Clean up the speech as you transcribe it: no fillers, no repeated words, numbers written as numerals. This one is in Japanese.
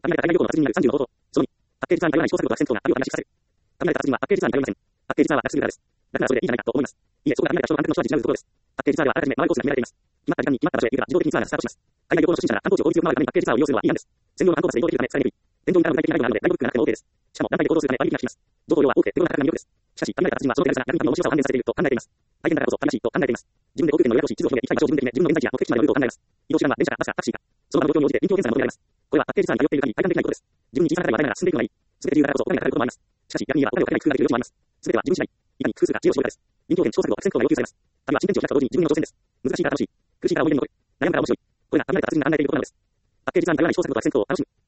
限られた海外旅行の達人になる30の方法。その2、パッケージツアーに頼らない小作業が戦争があるを話し聞かせる。限られた達人はパッケージツアーに頼りません。パッケージツアーは楽すぎるからです。楽ならそれでいいんじゃないかと思います。いいえ、そこが限られた人の感覚の人は自信あるところです。パッケージツアーではあらかじめ回るコースが決められています。決まった時間に決まった場所へ行くから自動的にツアーがスタートします。海外旅行の初心者が観光地を効率よく回るためにパッケージツアーを利用するのは違反です。専用の観光バスで移動できるため使えにくい。伝統にからの具体的な内容があるのでガイドブックがなくても OK です。しかも団体で行動するため割引が効きます。情報量は多くて手頃な価格が魅力です。しかし、限られた達人はその手軽さが役に立つの面白さを判断されていると考えています。大変だからこそ楽しいと考えています。自分で航空券の予約をし、地図を広げ、行きたい場所を自分で決め、自分の現在地や目的地までのルートを考えます。移動手段は電車かバスかタクシーか。その場の状況に応じて臨機応変さが求められます。これはパッケージツアーに通っている限り体感できないことです。自分に小さな課題を与えながら進んでいくのがいい。全て理由があるからこそお金がかかることもあります。しかし、逆に言えばお金をかけない工夫ができる余地もあります。全ては自分次第。いかに工夫するか知恵を絞るかです。臨機応変、調査と悪戦闘が要求されます。旅は新天地を開くと同時に自分の挑戦です。難しいから楽しい。苦しいから思い出に残る。悩むから面白い。これが限られた達人が考えていることなのです。パッケージツアーに頼らない小作業と悪戦闘を楽しむ。